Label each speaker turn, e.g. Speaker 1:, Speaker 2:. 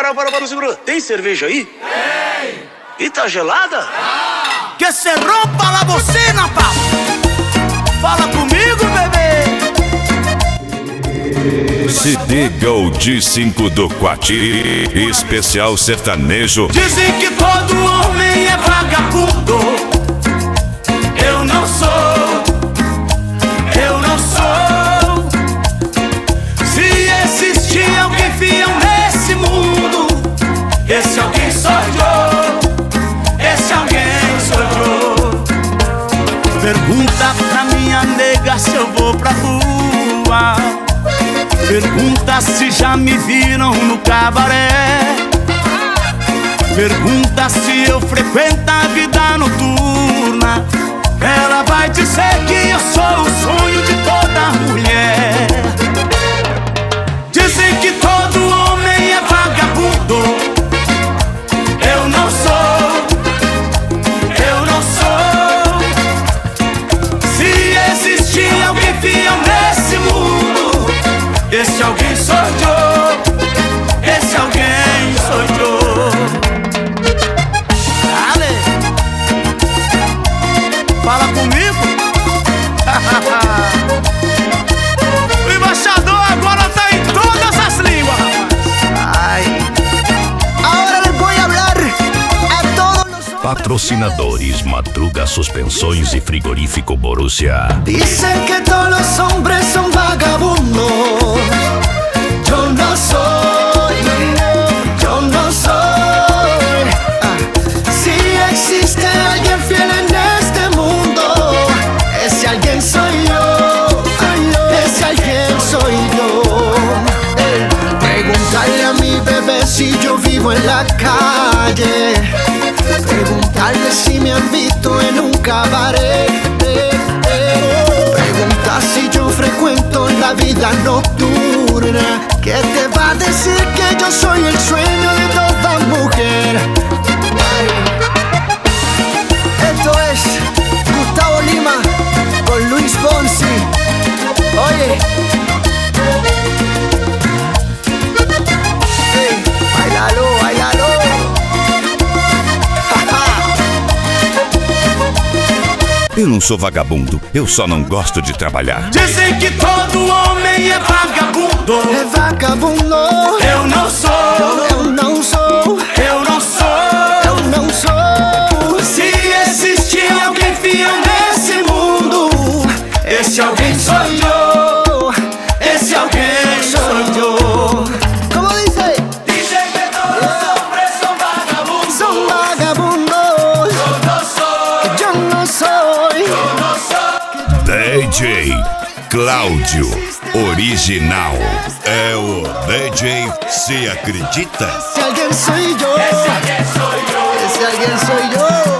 Speaker 1: para, segura. Tem cerveja aí?
Speaker 2: Tem!
Speaker 1: E tá gelada?
Speaker 2: Que se rompa la bocina, papo! Fala comigo, bebê!
Speaker 3: CD Gold 5 do Quati, especial sertanejo.
Speaker 2: Dizem que todo homem é vagabundo. Eu não sou. Eu não sou. Se existir alguém fiel nesse mundo, esse alguém sou eu. Esse alguém sou eu. Pergunta pra minha nega se eu vou pra rua. Pergunta se já me viram no cabaré. Pergunta se eu frequento a vida noturna. Ela vai dizer que eu sou o sonho de toda mulher. Dizem que todo homem é vagabundo. Eu não sou. Eu não sou. Se existir alguém fiel nesse mundo, esse alguém sou eu. Esse alguém sou eu. Dale. Fala comigo. O embaixador agora tá em todas as línguas. Ai.
Speaker 4: Ahora les voy a hablar a todos los hombres.
Speaker 3: Patrocinadores Madruga Suspensões e Frigorífico Borussia.
Speaker 4: Dicen que todos los hombres son vagabundos. Yo no soy, yo no soy. Si existe alguien fiel en este mundo, ese alguien soy yo. Ese alguien soy yo. Preguntarle a mi bebé si yo vivo en la calle. Preguntarle si me han visto en un cabaret. Pregunta si yo frecuento la vida nocturna. ¿Qué te va a decir que yo soy el sueño de toda mujer? Ay. Esto es Gustavo Lima con Luis Fonsi. Oye. Hey, bailalo, bailalo.
Speaker 3: Eu não sou vagabundo, eu só não gosto de trabalhar.
Speaker 2: Dizem que todo homem é vagabundo.
Speaker 4: É vagabundo.
Speaker 2: Eu não sou.
Speaker 4: Eu não sou.
Speaker 2: Eu não sou.
Speaker 4: Eu não sou.
Speaker 2: Se existir alguém fiel nesse mundo, esse alguém sou eu. Esse alguém sou eu.
Speaker 4: ¿Cómo dice?
Speaker 2: Dizem que todos os hombres são vagabundos.
Speaker 4: Son vagabundos.
Speaker 2: Eu não sou.
Speaker 4: Yo no soy.
Speaker 2: Eu não sou.
Speaker 3: DJ Cláudio Original. É o DJ Se Acredita?
Speaker 4: Si alguien soy yo.
Speaker 2: Esse alguém sou eu.
Speaker 4: Ese alguien soy yo.